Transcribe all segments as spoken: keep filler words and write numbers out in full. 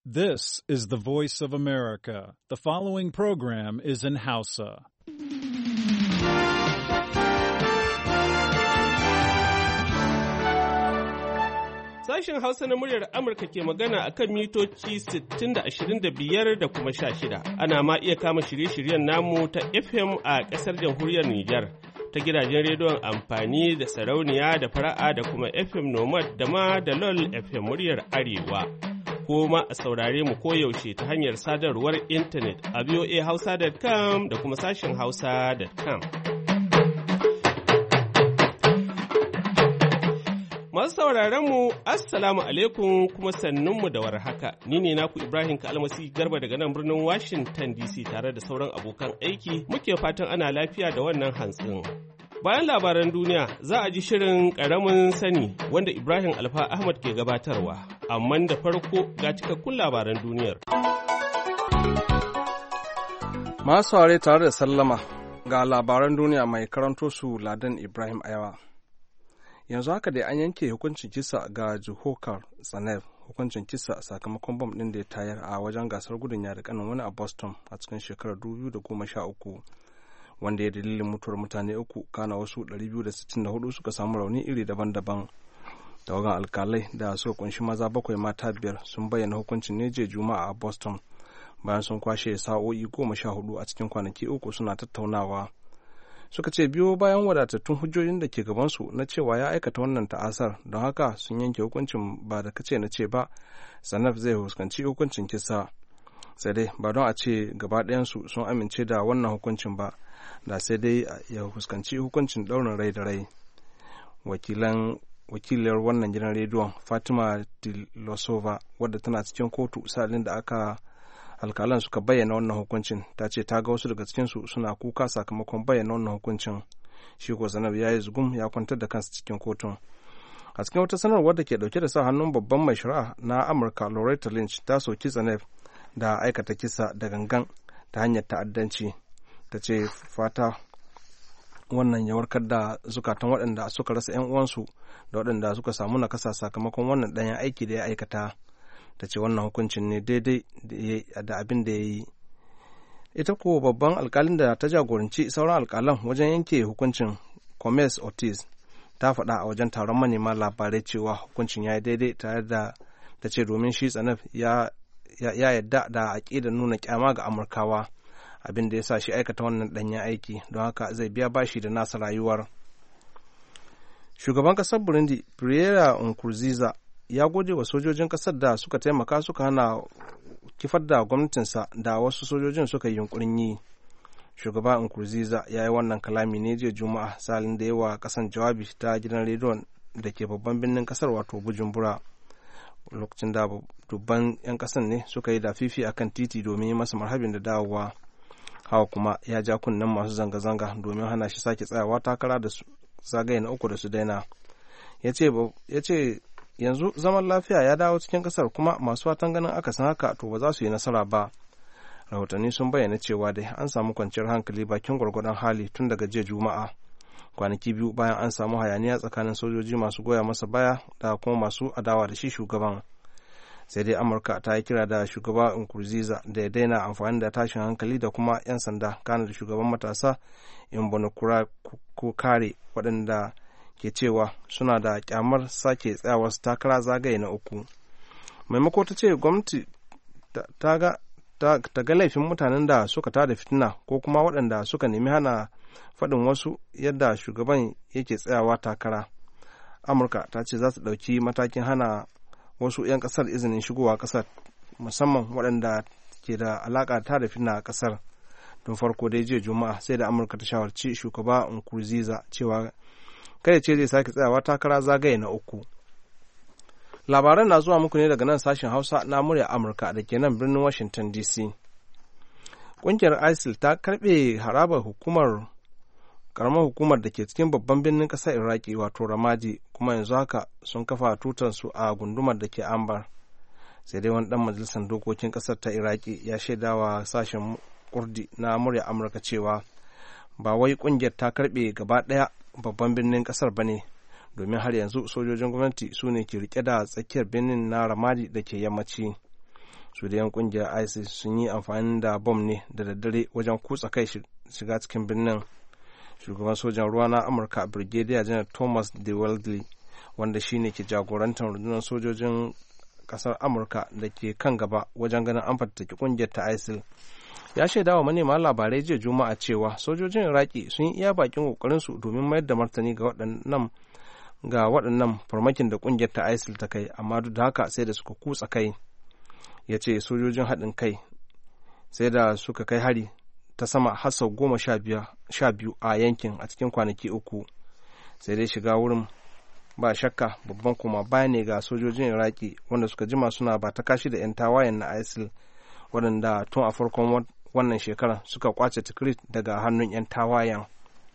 This is the voice of America. The following program is in Hausa. Sashen Hausa na muryar Amurka ke magana a kan mitoci sittin da ashirin da biyar da kuma sha shida. Ana ma iya kama shirye-shiryen namu ta F M a ƙasar jamhuriyar Nijar, ta gidajen rediyon amfani da sarauniya da fara'a da kuma F M Nomad da ma da LOL F M muryar Arewa. Ko ma a saurare mu koyaushe ta hanyar sadarwar intanet a v o a hausa dot com da kuma sashen hausa dot com. Masu sauraron mu, Assalamu alaikum kuma sannunmu da warhaka. Ni ne naku Ibrahim Kalmasi Garba daga nan birnin Washington D C tare da sauran abokan aiki. Muke fatan ana lafiya da wannan hantsin. Bayan labaran duniya za a ji shirin ƙaramin sani wanda Ibrahim Alfa Ahmad ke gabatarwa. Amma da farko ga cikakkun labaran duniyar. Masu saurare tare da sallama ga labaran duniya mai karanto su Ladan Ibrahim Ayawa. Yanzu haka dai an yanke hukuncin kisa ga Juhokar Tsanev, hukuncin kisa sakamakon bom ɗin da ya tayar a wajen gasar gudun yada kanin wani a Boston a cikin shekarar dubu biyu da goma sha uku, wanda ya dalilin mutuwar mutane uku, kana wasu ɗari biyu da sittin da hudu suka samu rauni iri daban-daban. Tawagan alkalai da suka kunshi maza bakwai mata biyar sun bayyana hukuncin ne jiya Juma'a a Boston bayan sun kwashe sa'o'i goma sha hudu a cikin kwanaki uku suna tattaunawa. Suka ce biyo bayan wadatattun hujjojin da ke gabansu na cewa ya aikata wannan ta'asar, don haka sun yanke hukuncin ba da kace na ce ba, Tsanev zai fuskanci hukuncin kisa. Sai dai ba don a ce gaba ɗayansu sun amince da wannan hukuncin ba, da sai dai ya fuskanci hukuncin ɗaurin rai da rai. Wakilan wakiliyar wannan gidan rediyon Fatima Dilosova, wadda tana cikin kotu sa'ilin da aka alkalan suka bayyana wannan hukuncin, ta ce ta ga wasu daga cikinsu suna kuka sakamakon bayyana wannan hukuncin. Shi ko Tsanev ya yi zugum ya kwantar da kansa cikin kotun. A cikin wata sanarwar da ke dauke da sa hannun babban mai shari'a na Amurka Loretta Lynch ta soki Tsanev da aikata kisa da gangan ta hanyar ta'addanci. Ta ce fata wannan ya warkar da zukatan waɗanda suka rasa 'yan uwansu da waɗanda suka samu nakasa sakamakon wannan ɗanyen aiki da ya aikata. Ta ce wannan hukuncin ne daidai da abin da ya yi. Ita ko babban alkalin da ta jagoranci sauran alkalan wajen yanke hukuncin, Gomez Ortiz, ta faɗa a wajen taron manema labarai cewa hukuncin ya yi daidai, tare da ta ce domin shi Tsanev ya yadda da aƙidar nuna kyama ga Amurkawa, abin da ya sa shi aikata wannan ɗanyen aiki, don haka zai biya bashi da nasa rayuwar. Shugaban ƙasar Burundi Pierre Nkurunziza ya gode wa sojojin ƙasar da suka taimaka suka hana kifar da gwamnatinsa da wasu sojojin suka yi yunkurin yi. Shugaba Nkurunziza ya yi wannan kalami ne jiya Juma'a salin da yawa ƙasan jawabi ta gidan rediyon da ke babban birnin ƙasar wato Bujumbura, lokacin da dubban 'yan ƙasan ne suka yi da fifi akan titi domin yi masa marhabin da dawowa. Hawa kuma ya ja kunnen masu zanga-zanga domin hana shi sake tsayawa takara da zagaye na uku da su daina. Ya ce yanzu zaman lafiya ya dawo cikin kasar, kuma masu fatan ganin akasin haka to ba za su yi nasara ba. Rahotanni sun bayyana cewa dai an samu kwanciyar hankali bakin gwargwadon hali tun daga jiya Juma'a, kwanaki biyu bayan an samu hayaniya tsakanin sojoji masu goya masa baya da kuma masu adawa da shi shugaban. Sai dai Amurka ta yi kira da shugaba Nkurunziza da ya daina amfani da tashin hankali da kuma 'yan sanda, kana da shugaban matasa Imbonerakure waɗanda ke cewa suna da kyamar sake tsayawa su takara zagaye na uku. Maimako ta ce gwamnati ta ga laifin mutanen da suka tada fitina ko kuma waɗanda suka nemi hana faɗin wasu yadda shugaban yake tsayawa takara. Amurka ta ce za ta ɗauki matakin hana wasu 'yan ƙasar izinin shigowa ƙasar, musamman waɗanda ke da alaƙa ta da fitina a ƙasar. Don farko dai jiya Juma'a sai da Amurka ta shawarci shugaba Nkurunziza cewa kada ce zai sake tsayawa takara zagaye na uku. Labaran na zuwa muku ne daga nan sashen Hausa na murya Amurka da ke nan birnin Washington D C. Ƙungiyar ISIL ta karɓe harabar hukumar karamar hukumar da ke cikin babban birnin ƙasar Iraki wato Ramadi, kuma yanzu haka sun kafa tutarsu a gundumar da ke Ambar. Sai dai wani ɗan majalisar dokokin ƙasar ta Iraki ya shaidawa sashen Kurdi na murya Amurka cewa ba wai ƙungiyar ta karɓe gaba ɗaya babban birnin kasar ba ne, domin har yanzu sojojin gwamnati su ne ke rike da tsakiyar birnin na Ramadi da ke yammaci. su da yan kungiyar isis sun yi amfani da bom ne da daddare wajen kutsa kai shiga cikin birnin. Shugaban sojan ruwa na amurka brigadier general thomas de Waldley, wanda shine ke jagorantar rundunar sojojin kasar amurka da ke kan gaba wajen ganin an fatattaki kungiyar ta isil, ya shaida wa manema labarai jiya juma'a cewa sojojin iraki sun yi iya bakin kokarinsu domin mayar da martani ga waɗannan ga waɗannan farmakin da kungiyar ta isil ta kai, amma duk da haka sai da suka kutsa kai. Ya ce sojojin haɗin kai sai da suka kai hari ta sama har sau goma sha biyu a yankin a cikin kwanaki uku, sai dai shiga wurin ba shakka babban kuma baya ne ga sojojin iraki wanda suka jima suna ba ta kashi da 'yan tawayen na isil waɗanda tun a farkon wannan shekarar suka kwace tikrit daga hannun 'yan tawayen.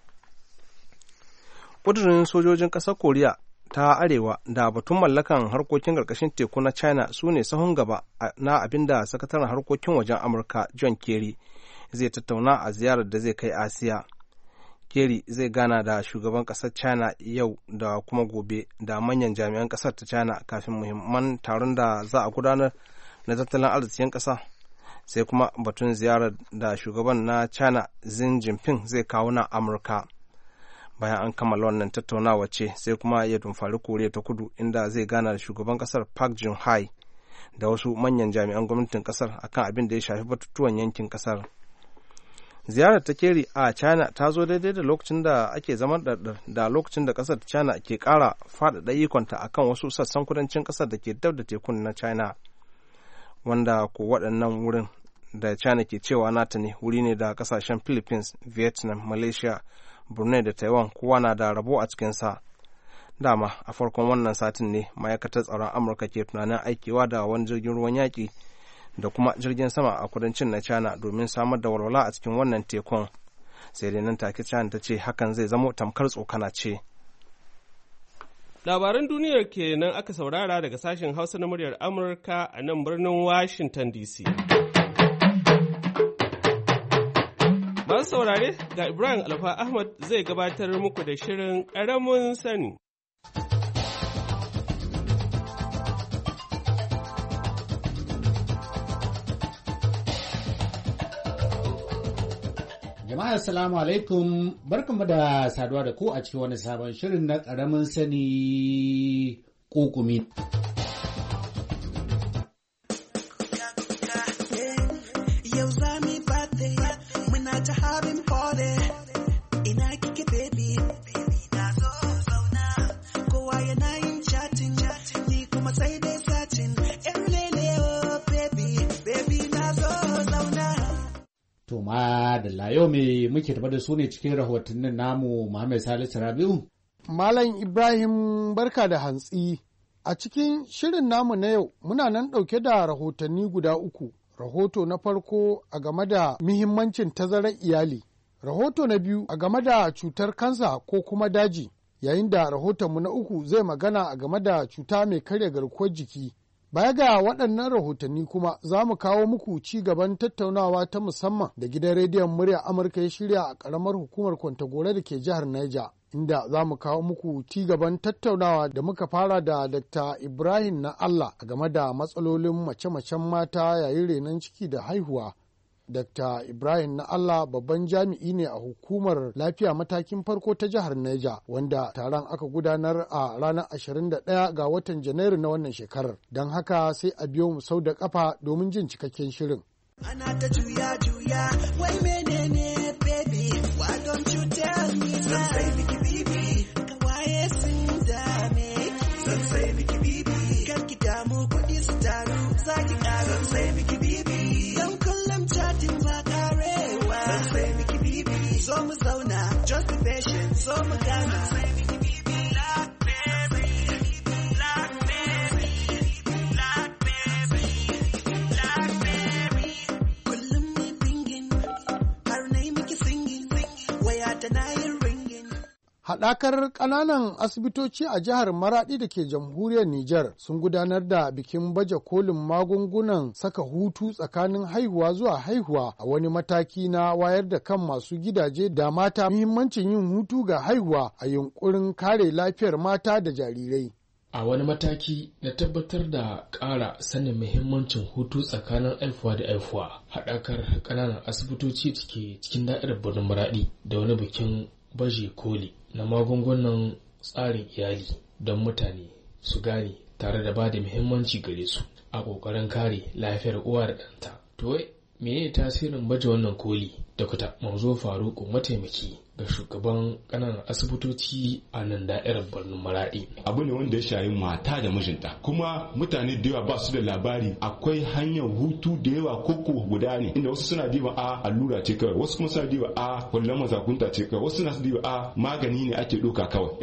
ƙudurin sojojin ƙasar koriya ta arewa da batun mallakan harkokin ƙarƙashin teku na china su ne sahun gaba na abin da sakataren harkokin wajen amurka john kerry zai tattauna a ziyarar da zai kai asiya. Kerry zai gana da shugaban ƙasar china yau da kuma gobe da manyan jami'an ƙasar ta china kafin muhimman taron da za a gudanar na tattalin arzikin ƙasa, sai kuma batun ziyarar da shugaban na china Xi Jinping zai kawo na amurka. Bayan an kammala wannan tattaunawa ce sai kuma ya dumfari koriya ta kudu inda zai gana da shugaban ƙasar Park Geun-hye da wasu manyan jami'an gwamnatin ƙasar akan abin da ya shafi batutuwan yankin ƙasar. Ziyarar ta Kerry a China ta zo daidai da lokacin da ake zaman ɗarɗar da lokacin da ƙasar China ke ƙara faɗaɗa ikonta akan wasu sassan kudancin ƙasar da ke dab da tekun na China, wanda ko waɗannan wurin da China ke cewa nata ne wuri ne da ƙasashen Philippines, Vietnam, Malaysia, Brunei da Taiwan kowa na da rabo a cikinsa. Dama a farkon wannan satin ne ma'aikatar tsaron Amurka ke tunanin aikewa da wani jirgin ruwan yaƙi da kuma jirgin sama a kudancin na China domin samar da walwala a cikin wannan tekun, sai dai nan take China ta ce hakan zai zamo tamkar tsokana ce. Labaran duniyar kenan aka saurara daga sashen Hausa na muryar Amurka a nan birnin Washington D C. Masu saurare, ga Ibrahim Alfa Ahmad zai gabatar muku da shirin ƙaramin sani. Jama'a assalamu alaikum, barkanmu da saduwa da ku a cikin wani sabon shirin na ƙaramin sani ƙuƙumi. Yau za mu birthday, muna ta having party, ina kike baby, na zo zauna, kowa yana yin chatting, ni kuma sai dai satin, yan lelewa baby, baby na zo zauna. To ma da layo me muke tafa da su ne cikin rahotannin namu Muhammad Salisu Rabiu. Malam Ibrahim barka da hantsi. A cikin shirin namu na yau muna nan ɗauke da rahotanni guda uku. Rahoto na farko a game da muhimmancin tazarar iyali. Rahoto na biyu a game da cutar kansa ko kuma daji. Yayin da rahotonmu na uku zai magana a game da cuta mai karya garkuwar jiki. Baya ga waɗannan rahotanni kuma za mu kawo muku ci gaban tattaunawa ta musamman da gidan rediyon murya Amurka ya shirya a ƙaramar hukumar Kwantagora da ke jihar Niger, inda za mu kawo muku ci gaban tattaunawa da muka fara da Dakta Ibrahim na Allah a game da matsalolin mace-macen mata yayin renon ciki da haihuwa. Dakta Ibrahim na Allah babban jami'i ne a hukumar lafiya matakin farko ta jihar Neja, wanda taron aka gudanar a ranar ashirin da ɗaya ga watan Janairu na wannan shekarar. Don haka sai a biyo mu sau da kafa domin jin cikakken shirin. Ana ta juya juya, wai menene baby, why don't you tell me zan sai miki bibi, kawaye sun dame, zan sai miki bibi, kar ki damu kuɗi su taru, za ki ƙara zan sai miki bibi. So mu zauna, just be patient, so mu gana. Kullum ni bingin, har na yi miki singin, waya ta na yin ringin. Haɗakar ƙananan asibitoci a jihar Maraɗi da ke jamhuriyar Nijar sun gudanar da bikin baje kolin magungunan saka hutu tsakanin haihuwa zuwa haihuwa a wani mataki na wayar da kan masu gidaje da mata muhimmancin yin hutu ga haihuwa a yunkurin kare lafiyar mata da jarirai. a wani mataki na tabbatar da ƙara sanin muhimmancin hutu tsakanin aifuwa da aifuwa, haɗakar ƙananan asibitoci da ke cikin da'irar birnin Maraɗi da wani bikin baje koli na magungunan tsarin iyali don mutane su gane tare da ba da muhimmanci gare su a ƙoƙarin kare lafiyar uwa da ɗanta. To wai menene tasirin baje wannan koli? Dokta Manzo Faruku mataimaki ga shugaban ƙananan asibitoci a nan da'irar birnin Maraɗi. Abu ne wanda ya shayi mata da mijinta, kuma mutane da yawa ba su da labari akwai hanyar hutu da yawa koko guda ne, inda wasu suna diba a allura ce kawai, wasu kuma suna diba a kullum mazakunta ce kawai, wasu suna diba a magani ne ake ɗauka kawai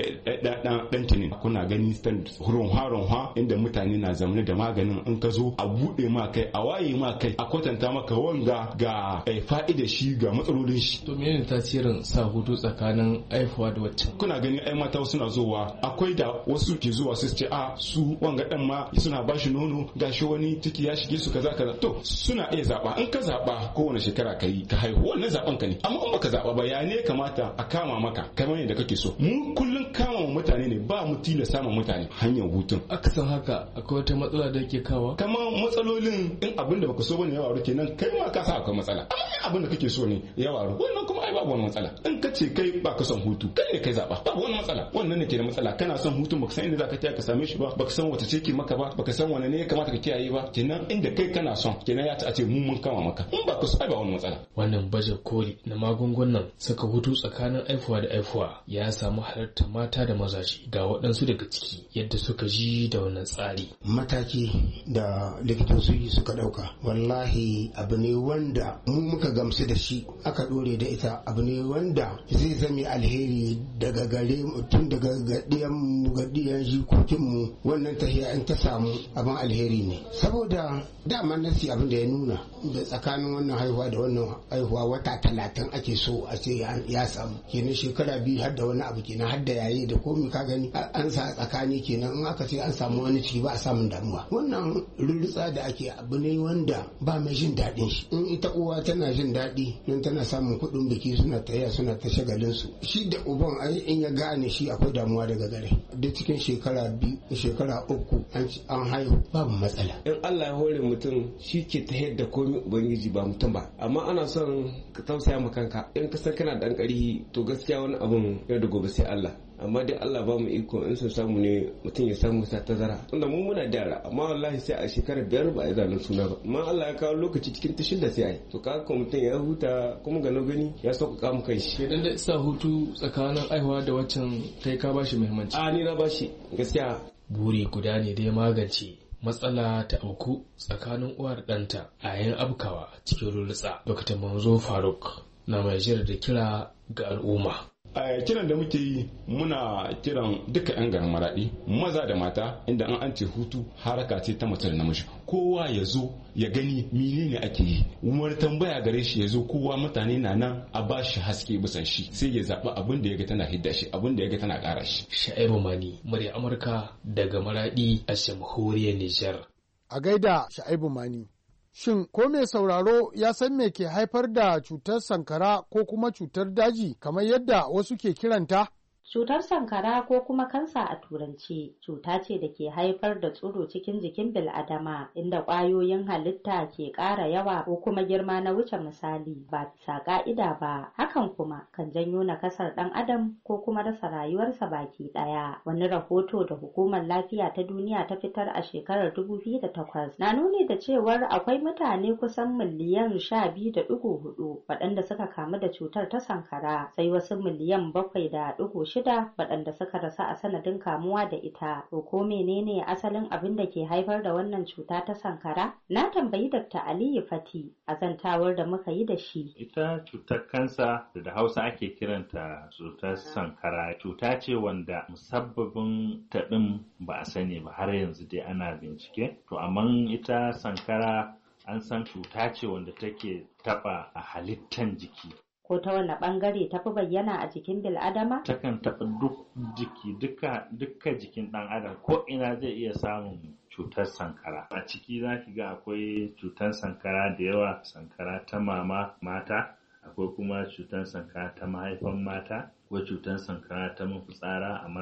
ɗan tinin. Kuna gani stand huron haron ha inda mutane na zamani da maganin, in ka zo a buɗe ma kai, a waye ma kai, a kwatanta maka wanga ga fa'idar shi ga matsalolin shi. To menene tasirin sa hutu tsakanin aifuwa da waccan? Kuna gani ai mata suna zowa, akwai da wasu ke zuwa su ce a su wanga dan ma suna bashi nono, gashi wani ciki ya shige su kaza kaza. To suna iya zaba, in ka zaba kowane shekara kai ka haihu, wannan zaben ka ne. Amma in baka zaba ba ya ne kamata a kama maka kamar yadda kake so. Mu kullun kama mutane ne, ba mu tilasta ma mutane hanyar hutun. Akasan haka akwai wata matsala da yake kawo? Kamar matsalolin in abin da baka so bane ya waru kenan kai ma ka sa akwai matsala. Amma abin da kake so ne ya waru, wannan kuma ai babu wani matsala. In ka ce kai ba ka son hutu, kai ne kai zaba, babu wani matsala. Wannan ne ke da matsala. Kana son hutun baka san inda zaka taya ka same shi ba, baka san wace ce ke maka ba, baka san wane ne ya kamata ka kiyaye ba. Kenan inda kai kana son, kenan ya ta ce mun mun kama maka. In ba ka so ai ba wani matsala. Wannan baje koli na magungunan saka hutu tsakanin aifuwa da aifuwa ya samu halartar mata da mazaje. Ga waɗansu daga ciki yadda suka ji da wannan tsari. Mataki da likitoci suka ɗauka wallahi abu ne wanda mu muka gamsu da shi, aka ɗore da ita. Abu ne wanda zai zame alheri daga gare mu, tun daga gadiyan mu gadiyan jikokin mu. Wannan tahiya in ta samu abin alheri ne, saboda dama nasi abin da ya nuna da tsakanin wannan haihuwa da wannan haihuwa wata talatin ake so a ce ya samu, kenan shekara biyu har da wani abu, kenan har da yayi da komai ka gani an sa tsakani, kenan in aka ce an samu wani ciki ba a samun damuwa. Wannan rurrutsa da ake abu ne wanda ba mai jin daɗin shi. In ita uwa tana jin daɗi nan tana samun kuɗin biki, suna taya suna ta shagalin su, shi da uban ai in ya gane shi akwai damuwa daga gare. Duk cikin shekara biyu shekara uku an haihu babu matsala. In Allah ya hore mutum shi ke ta yadda komai ubangiji ba mutum ba, amma ana son ka tausaya ma kanka. In ka san kana da ƙarfi to gaskiya wani abun yau da gobe sai Allah. Amma dai Allah ba mu iko in sun samu ne mutum ya samu sa tazara, tunda mu muna da yara, amma wallahi sai a shekara biyar ba a zanen suna ba. Amma Allah ya kawo lokaci cikin ta shida sai ai to kaga mutum ya huta kuma ga gani ya sauƙaƙa mu kai shi. Idan da sa hutu tsakanin aihuwa da waccan kai ka bashi muhimmanci? A ni na bashi gaskiya. Buri guda ne dai magance matsala ta auku tsakanin uwa da ɗanta a yayin abkawa cikin rulutsa. Dokta Manzo Faruk na mai jira da kira ga al'umma. a kiran da muke yi muna kiran duka 'yan garin Maraɗi maza da mata, inda an an ce hutu haraka ce ta mace da namiji, kowa ya zo ya gani menene ake yi, wani tambaya gare shi ya zo, kowa mutane na nan a ba shi haske bisan shi, sai ya zaɓi abin da ya ga tana hidda shi, abin da ya ga tana ƙara shi. Sha'ibu Mani, murya Amurka daga Maraɗi a jamhuriyar Nijar. A gaida Sha'ibu Mani. Shin ko mai sauraro ya san me ke haifar da cutar sankara ko kuma cutar daji kamar yadda wasu ke kiranta? Cutar sankara ko kuma kansa a turanci cuta ce da ke haifar da tsiro cikin jikin bil'adama, inda ƙwayoyin halitta ke ƙara yawa ko kuma girma na wuce misali ba bisa ƙa'ida ba. Hakan kuma kan janyo nakasar ɗan adam ko kuma rasa rayuwarsa baki ɗaya. Wani rahoto da Hukumar Lafiya ta Duniya ta fitar a shekarar dubu biyu da takwas na nuni da cewar akwai mutane kusan miliyan sha biyu da ɗigo hudu waɗanda suka kamu da cutar ta sankara, sai wasu miliyan bakwai da ɗigo shida waɗanda suka rasa a sanadin kamuwa da ita. To ko menene asalin abin da ke haifar da wannan cuta ta sankara? Na tambayi Dakta Aliyu Fati a zantawar da muka yi da shi. Ita cutar kansa da Hausa ake kiranta cutar sankara, cuta ce wanda musabbabin taɗin ba a sani ba har yanzu dai ana bincike. To amma ita sankara an san cuta ce wanda take taɓa a halittan jiki. Ko ta wani bangare ta fi bayyana a jikin bil'adama? Takan taɓa duk jiki, duka duka jikin ɗan adam, ko ina zai iya samun cutar sankara. A ciki za ki ga akwai cutar sankara da yawa, sankara ta mama mata, akwai kuma cutar sankara ta mahaifan mata, akwai cutar sankara ta mafitsara a maza,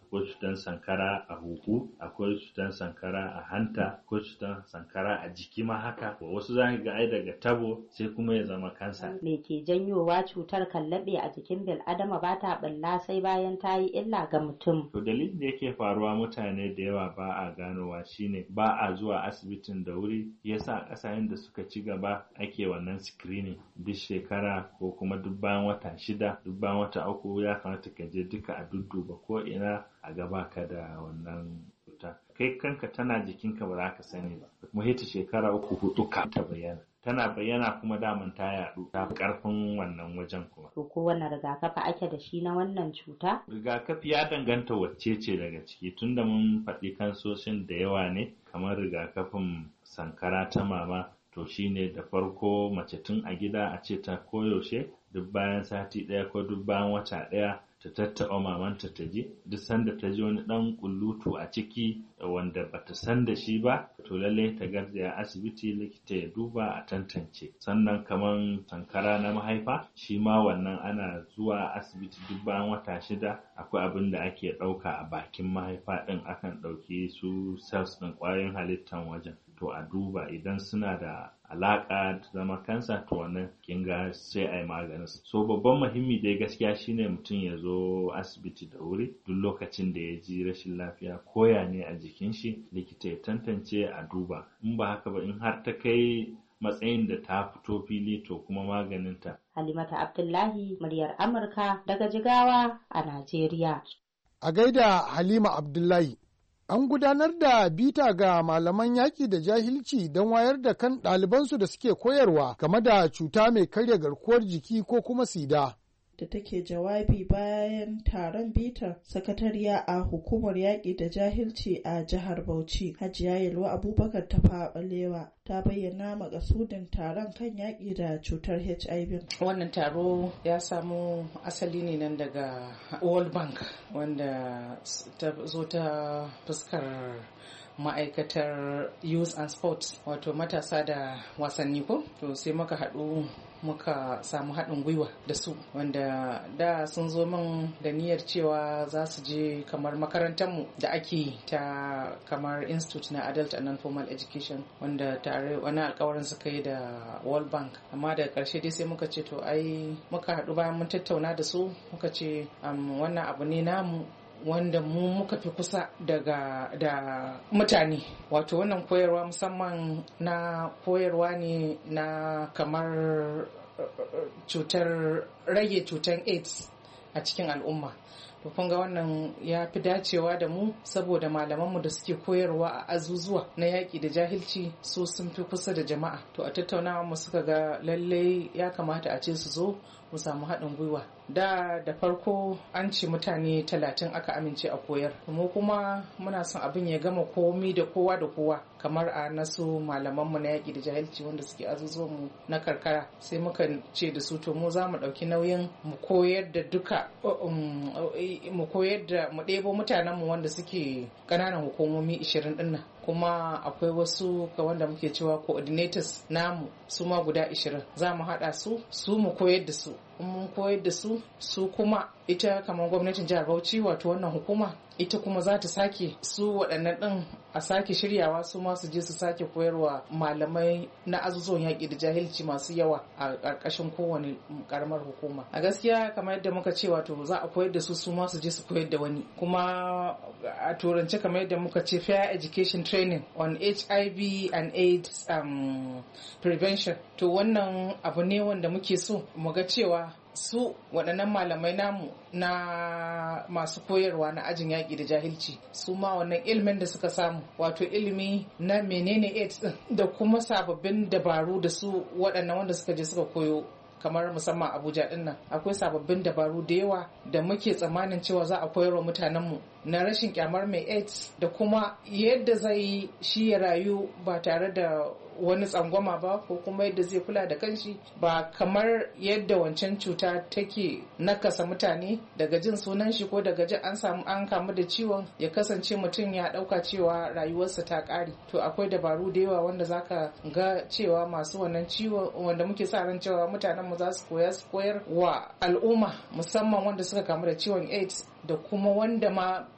akwai cutar sankara a huhu, akwai cutar sankara a hanta, akwai cutar sankara a jiki ma haka. Wasu za ga ai daga tabo sai kuma ya zama kansa. Me ke janyowa cutar kallabe a jikin bil'adama ba ta ɓalla sai bayan ta yi illa ga mutum? To dalilin da yake faruwa mutane da yawa ba a ganowa shine ba a zuwa asibitin da wuri, yasa ƙasashen da suka ci gaba ake wannan screening duk shekara ko kuma duk bayan wata shida, duk bayan wata uku ya kamata ka je duka a dudduba ko ina a gaba ka da wannan cuta. Kai kanka tana jikinka ba za ka sani ba, kuma hita shekara uku hudu ka ta bayyana. Tana bayyana kuma daman ta yaɗu ta fi ƙarfin wannan wajen kuma. To ko wannan rigakafi ake da shi na wannan cuta? Rigakafi ya danganta wacce ce daga ciki, tunda mun faɗi kansoshin da yawa ne, kamar rigakafin sankara ta mama, to shine da farko mace tun a gida a ce ta koyaushe duk bayan sati ɗaya ko duk bayan wata ɗaya ta tattaɓa mamanta ta ji, duk sanda ta ji wani ɗan ƙullutu a ciki wanda bata san da shi ba, to lalle ta garzaya asibiti likita ya duba a tantance. Sannan kaman sankara na mahaifa, shi ma wannan ana zuwa asibiti duk bayan wata shida. Akwai abin da ake ɗauka a bakin mahaifa ɗin, akan ɗauki su cells ɗin ƙwayoyin halittan wajen, to a duba idan suna da alaƙa da zama kansa, to wannan kinga sai a yi maganin. So babban muhimmi dai gaskiya shine mutum ya zo asibiti da wuri duk lokacin da ya ji rashin lafiya koya ne a jikin shi, likita ya tantance a duba. In ba haka ba, in har ta kai matsayin da ta fito fili, to kuma maganinta. Halimata Abdullahi, muryar Amurka daga Jigawa a Najeriya. A gaida Halima Abdullahi. An gudanar da bita ga malaman yaƙi da jahilci don wayar da kan ɗalibansu da suke koyarwa game da cuta mai karya garkuwar jiki ko kuma sida. Da take jawabi bayan taron bitar, sakatariya a hukumar yaƙi da jahilci a jihar Bauchi, Hajiya Yalwa Abubakar Tafawa Balewa, ta bayyana makasudin taron kan yaƙi da cutar H I V. Wannan taro ya samu asali ne nan daga World Bank, wanda ta zo ta fuskar ma'aikatar Youth and Sports, wato matasa da wasanni ko? To sai muka haɗu muka samu haɗin gwiwa da su, wanda da sun zo min da niyyar cewa za su je kamar makarantarmu da ake ta kamar Institute na Adult and Non-Formal Education, wanda tare wani alkawarin suka yi da World Bank, amma da ƙarshe dai sai muka ce to ai muka haɗu bayan mun tattauna da su muka ce wannan abu ne namu wanda mu muka fi kusa daga da mutane, wato wannan koyarwa musamman na koyarwa ne na kamar cutar rage cutar AIDS a cikin al'umma. To kun ga wannan ya fi dacewa da mu, saboda malamanmu da suke koyarwa a azuzuwa na yaƙi da jahilci su sun fi kusa da jama'a. To a tattaunawa mu suka ga lallai ya kamata a ce su zo mu samu haɗin gwiwa. Da da farko an ce mutane talatin aka amince a koyar, mu kuma muna son abin ya gama komi da kowa da kowa, kamar a nasu malamanmu na yaƙi da jahilci wanda suke azuzuwanmu na karkara. Sai muka ce da su to mu za mu ɗauki nauyin mu koyar da duka mu koyar da mu ɗebo mutanenmu wanda suke ƙananan hukumomi ishirin ɗin nan, kuma akwai wasu ga wanda muke cewa coordinators namu su ma guda ishirin, za mu haɗa su su mu koyar da su. In mun koyar da su su kuma ita kamar gwamnatin jihar Bauchi, wato wannan hukuma, ita kuma za ta sake su waɗannan ɗin a sake shiryawa su ma su je su sake koyarwa malamai na azuzuwan yaƙi da jahilci masu yawa a ƙarƙashin kowane ƙaramar hukuma. A gaskiya kamar yadda muka ce, wato za a koyar da su su ma su je su koyar da wani, kuma a turance kamar yadda muka ce fair education training on H I V and AIDS um, prevention. To wannan abu ne wanda muke so mu ga cewa su waɗannan malamai namu na masu koyarwa na ajin yaƙi da jahilci, su ma wannan ilimin da suka samu, wato ilimi na menene AIDS da kuma sababbin dabaru da su waɗannan wanda suka je suka koyo, kamar musamman Abuja ɗin nan akwai sababbin dabaru da yawa da muke tsammanin cewa za a koyarwa mutanenmu na rashin kyamar mai AIDS, da kuma yadda zai shi ya rayu ba tare da wani tsangwama ba, ko kuma yadda zai kula da kanshi, ba kamar yadda wancan cuta take nakasa mutane daga jin sunan shi ko daga jin an samu an kamu da ciwon ya kasance mutum ya dauka cewa rayuwarsa ta kare. To akwai dabaru da yawa wanda zaka ga cewa masu wannan ciwon wanda muke sa ran cewa mutanen mu za su koya su koyar wa al'umma, musamman wanda suka kamu da ciwon AIDS da kuma wanda ma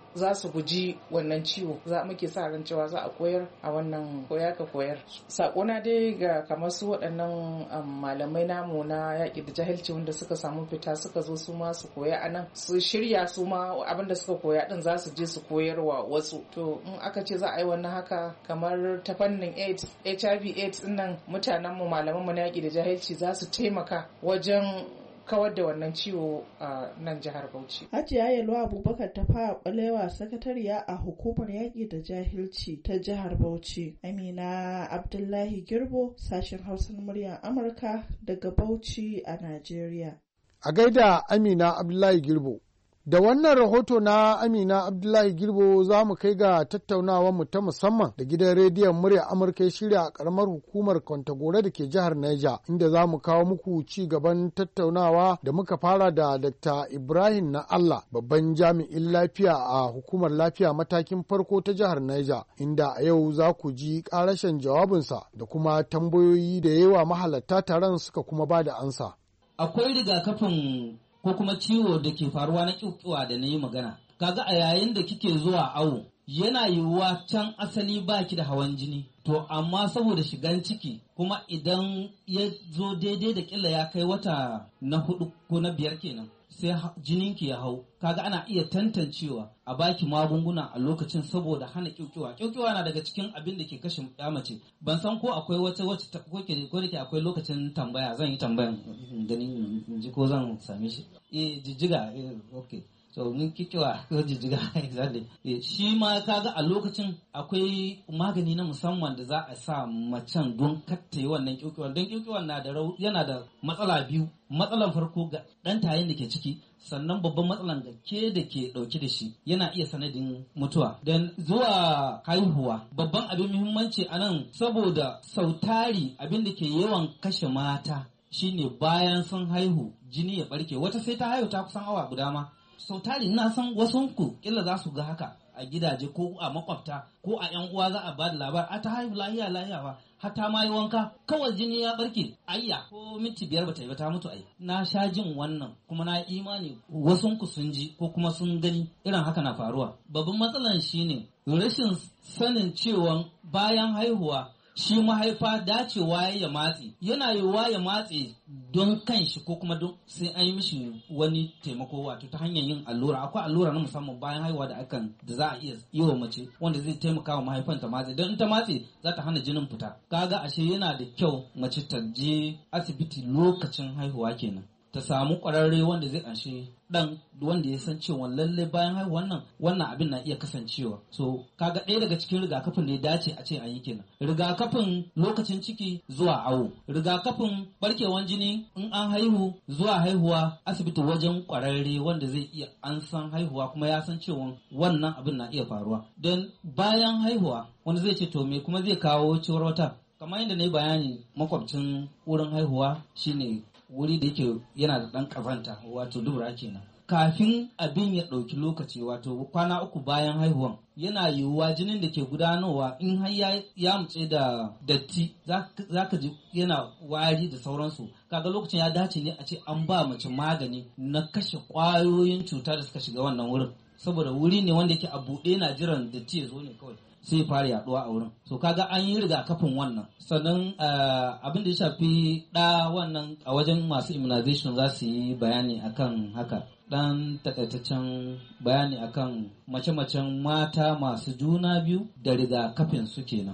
za su guji wannan ciwo za muke sa ran cewa za a koyar a wannan koya ka koyar. Sakona dai ga kamar su waɗannan malamai namu na yaƙi da jahilci wanda suka samu fita suka zo su ma su koya a nan su shirya su ma abinda suka koya din za su je su koyarwa wasu. To in aka ce za a yi wannan haka kamar ta fannin AIDS, H I V AIDS din nan mutanen mu malaman mu na yaƙi da jahilci za su taimaka wajen kawar da wannan ciwo a nan jihar Bauchi. Hajiya Yalwa Abubakar ta fara kwalewa sakatariya a hukumar yaƙi da jahilci ta jihar Bauchi. Amina Abdullahi Girbo, sashen Hausa na muryar Amurka daga Bauchi a Najeriya. A gaida Amina Abdullahi Girbo. Da wannan rahoto na Amina Abdullahi Girbo za mu kai ga tattaunawar mu ta musamman da gidan rediyon murya Amurka ya shirya a karamar hukumar Kwantagora da ke jihar Niger, inda za mu kawo muku ci gaban tattaunawa da muka fara da Dakta Ibrahim na Allah, babban jami'in lafiya a hukumar lafiya matakin farko ta jihar Niger, inda a yau za ku ji karashen jawabinsa da kuma tambayoyi da yawa mahalarta taron suka kuma ba da ansa. Akwai rigakafin ko kuma ciwo da ke faruwa na kyukyuwa da na yi magana. Kaga a yayin da kike zuwa awo, yana yiwuwa can asali baki da hawan jini. To amma saboda shigan ciki kuma idan ya zo daidai da kila ya kai wata na hudu ko na biyar kenan, sai jininki ya hau. Kaga ana iya tantancewa a baki magunguna a lokacin saboda hana kyukyuwa. Kyukyuwa na daga cikin abin da ke kashe ya mace. Ban san ko akwai wata wacce ko ke ko da ke akwai lokacin tambaya, zan yi tambayan ganin ji ko zan same shi. Eh jijjiga eh okay. So mun kyukyuwa ko jijjiga exactly. Eh shi ma kaga a lokacin akwai magani na musamman da za a sa macen don katta wannan kyukyuwa. Don kyukyuwa na da yana da matsala biyu. Matsalan farko ga ɗan tayin da ke ciki, sannan babban matsalan ga ke da ke ɗauke da shi yana iya sanadin mutuwa. Don zuwa haihuwa babban abin muhimmanci a nan saboda sautari abin da ke yawan kashe mata shine bayan sun haihu jini ya barke. Wata sai ta haihu ta kusan awa guda ma. Sautari na san wasu ku kila za su ga haka a gidaje ko a makwabta ko a yan uwa za a ba da labar a ta haihu lahiya lahiya ba har ta ma yi wanka kawai jini ya barke ayya ko minti biyar bata yi ba ta mutu ai. Na sha jin wannan kuma na imani wasu ku sun ji ko kuma sun gani irin haka na faruwa. Babban matsalan shine rashin sanin cewa bayan haihuwa shi mahaifa dacewa ya matse, yana yiwuwa ya matse don kanshi ko kuma don sai an yi mishi wani taimako wato ta hanyar yin allura. Akwai allura na musamman bayan haihuwa da akan da za a iya yi wa mace wanda zai taimaka wa mahaifan ta matse, don ta matse za ta hana jinin fita. Kaga ashe yana da kyau mace ta je asibiti lokacin haihuwa kenan, ta samu kwararre wanda zai anshe dan wanda ya san cewa lalle bayan haihuwan nan wannan abin na iya kasancewa. So kaga ɗaya daga cikin rigakafin da ya dace a ce an yi kenan. Rigakafin lokacin ciki zuwa awo, rigakafin barkewan jini in an haihu zuwa haihuwa asibiti wajen kwararre wanda zai iya an san haihuwa kuma ya san cewa wannan abin na iya faruwa. Don bayan haihuwa wanda zai ce to me kuma zai kawo ciwar wata, kamar yadda na yi bayani makwabcin wurin haihuwa shine wuri da yake yana da ɗan ƙazanta wato dubura kenan. Kafin abin ya ɗauki lokaci wato kwana uku bayan haihuwan yana yiwuwa jinin da ke gudanowa in har ya mutse da datti za ka ji yana wari da sauransu. Kaga lokacin ya dace ne a ce an ba mace magani na kashe ƙwayoyin cuta da suka shiga wannan wurin, saboda wuri ne wanda yake a buɗe na jiran datti ya zo ne kawai sai fara yaduwa a wurin. So kaga an yi rigakafin wannan. Sannan abin da ya shafi ɗa wannan a wajen masu immunization za su yi bayani akan haka. Dan takaitaccen bayani akan mace-macen mata masu juna biyu da rigakafin su kenan.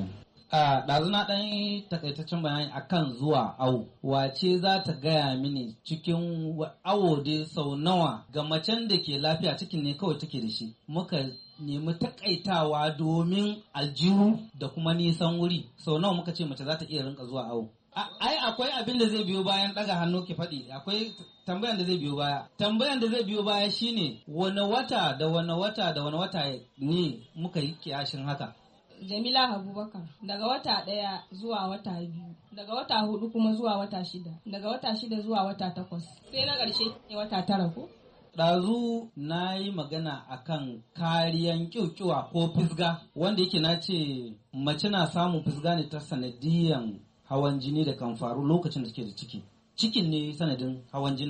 A ɗazu na ɗan takaitaccen bayani akan zuwa awo. Wace za ta gaya mini cikin awo dai sau nawa ga macen da ke lafiya cikin ne kawai take da shi. Muka nemi takaitawa domin aljihu da kuma nisan wuri. Sau nawa muka ce mace za ta iya rinka zuwa awo. Ai akwai abin da zai biyo bayan ɗaga hannu ki faɗi, akwai tambayan da zai biyo baya. Tambayan da zai biyo baya shine wane wata da wane wata da wane wata ne muka yi kiyashin haka. Jamila Abubakar, daga wata ɗaya zuwa wata biyu, daga wata hudu kuma zuwa wata shida, daga wata shida zuwa wata takwas, sai na ƙarshe ne wata tara ko? Ɗazu na yi magana akan kariyan kyaukyuwa ko fisga, wanda yake na ce mace na samun fisga ne ta sanadiyan hawan jini da kan faru lokacin da suke da ciki. Cikin ne sanadin hawan jinin.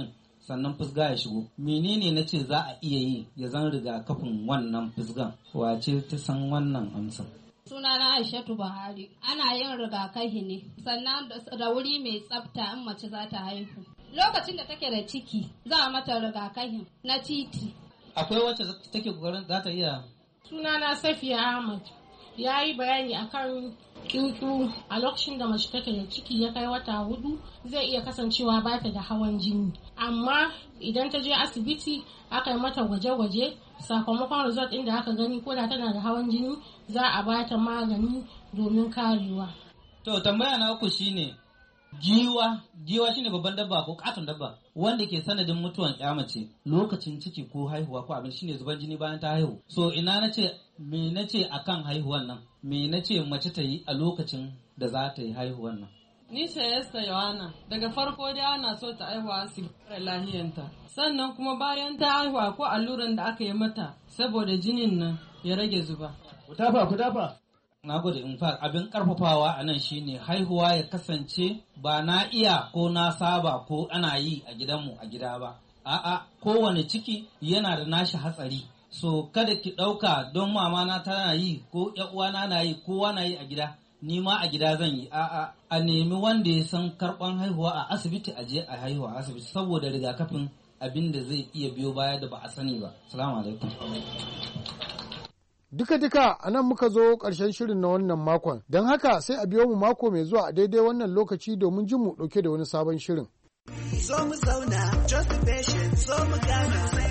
sannan fusga ya shigo. Menene na ce za a iya yi ya zan rigakafin wannan fusgan? Wace ta san wannan amsa? Sunana Aishatu Buhari. Ana yin rigakafi ne, sannan da wuri mai tsafta in mace za ta haihu. Lokacin da take da ciki, za a mata rigakafi na titi. Akwai wacce take kokarin za ta iya? Sunana Safiya Ahmad. Ya yi bayani akan kyutu a lokacin da mace take da ciki ya kai wata hudu zai iya kasancewa ba ta da hawan jini. Amma idan ta je asibiti aka yi mata gwaje-gwaje sakamakon result ɗin da aka gani ko da tana da hawan jini za a ba ta magani domin karewa. To tambaya na uku shine giwa giwa shine babban dabba ko katon dabba wanda ke sanadin mutuwan ya mace lokacin ciki ko haihuwa ko abin shine zuban jini bayan ta haihu. So ina nace me nace akan haihuwan nan? Me nace mace ta yi a lokacin da za ta yi haihuwan nan? Ni ce Esther Yohana. Daga farko dai ana so ta haihuwa asibiti lahiyanta. Sannan kuma bayan ta haihuwa ko alluran da aka yi mata saboda jinin nan ya rage zuba. Ku tafa ku tafa. Na gode, in fa abin karfafawa a nan shine haihuwa ya kasance ba na iya ko na saba ko ana yi a gidanmu a gida ba. A'a, kowane ciki yana da nashi hatsari. So kada ki ɗauka don mama na tana yi ko ƴan uwana na yi kowa na yi a gida. Ni ma a gida zan yi. A'a, a nemi wanda ya san karɓan haihuwa a asibiti a je a haihuwa a asibiti saboda rigakafin abin da zai iya biyo baya da ba a sani ba. Assalamu alaikum. Duka-duka a nan muka zo ƙarshen shirin na wannan makon, don haka sai a biyo mu mako mai zuwa a daidai wannan lokaci domin jin mu ɗauke da wani sabon shirin. So mu zauna, just be patient, so mu gana.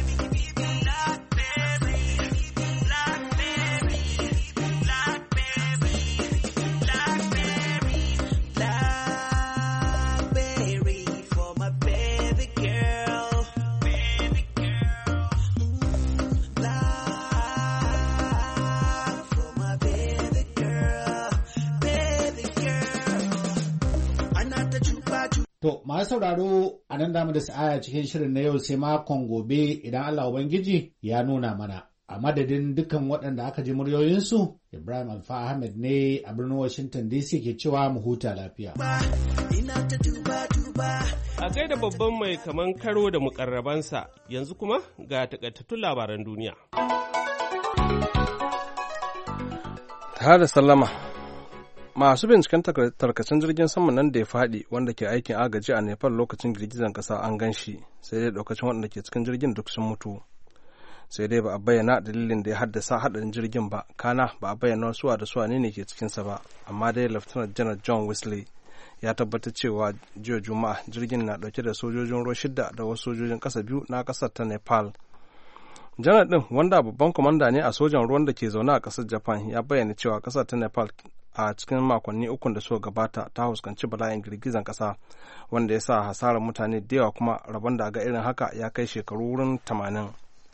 To, masu sauraro a nan damu da sa'aya cikin shirin na yau sai makon gobe idan Allah Ubangiji ya nuna mana. A madadin dukkan waɗanda aka ji muryoyinsu, Ibrahim Alfa Ahmed ne a birnin Washington D C ke cewa mu huta lafiya. A gaida babban mai kaman karo da mukarrabansa, yanzu kuma ga takaitattun labaran duniya. Ta da sallama. Masu binciken tarkacen jirgin sama nan da ya faɗi wanda ke aikin agaji a Nepal lokacin girgizar ƙasa an gan shi, sai dai ɗaukacin waɗanda ke cikin jirgin duk sun mutu. Sai dai ba a bayyana dalilin da ya haddasa haɗarin jirgin ba, kana ba a bayyana suwa da suwa ne ke cikinsa ba, amma dai Lieutenant General John Wesley ya tabbatar cewa jiya Juma'a jirgin na ɗauke da sojojin ruwa shida da wasu sojojin ƙasa biyu na ƙasar ta Nepal. Janar ɗin wanda babban kwamanda ne a sojan ruwan da ke zaune a ƙasar Japan ya bayyana cewa ƙasar ta Nepal a cikin makonni ukun da suka gabata ta fuskanci bala'in girgizan ƙasa wanda ya sa hasarar mutane da yawa kuma rabon da ga irin haka ya kai shekaru wurin tamanin.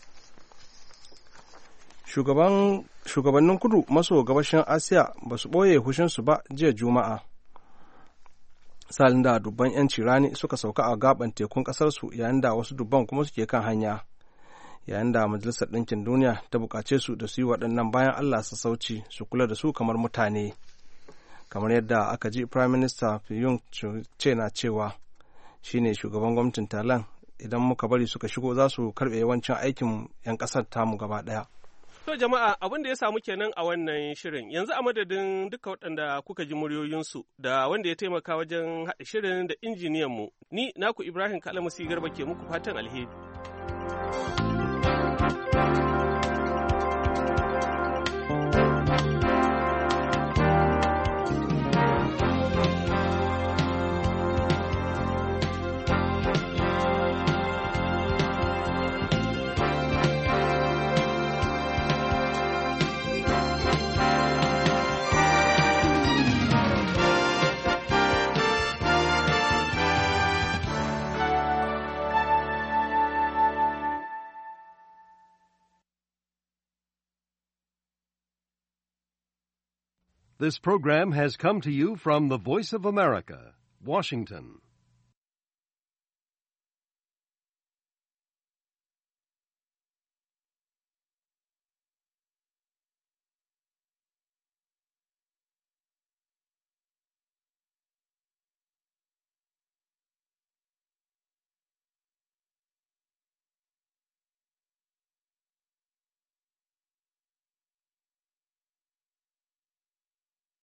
Shugabannin kudu maso gabashin Asiya ba su ɓoye hushinsu ba jiya Juma'a. Salin da dubban 'yanci rani suka sauka a gaban tekun ƙasarsu yayin da wasu dubban kuma suke kan hanya. Yayin da Majalisar Ɗinkin Duniya ta buƙace su da su yi waɗannan bayan Allah sassauci su kula da su kamar mutane. Kamar yadda aka ji Prime Minister Fiyun ce na cewa shi ne shugaban gwamnatin Thailand idan muka bari suka shigo za su karɓe yawancin aikin 'yan ƙasar tamu gaba ɗaya. To jama'a abin da ya samu kenan a wannan shirin yanzu a madadin duka waɗanda kuka ji muryoyinsu da wanda ya taimaka wajen haɗa shirin da injiniyanmu ni naku Ibrahim Kalamusi Garba ke muku fatan alheri. This program has come to you from the Voice of America, Washington.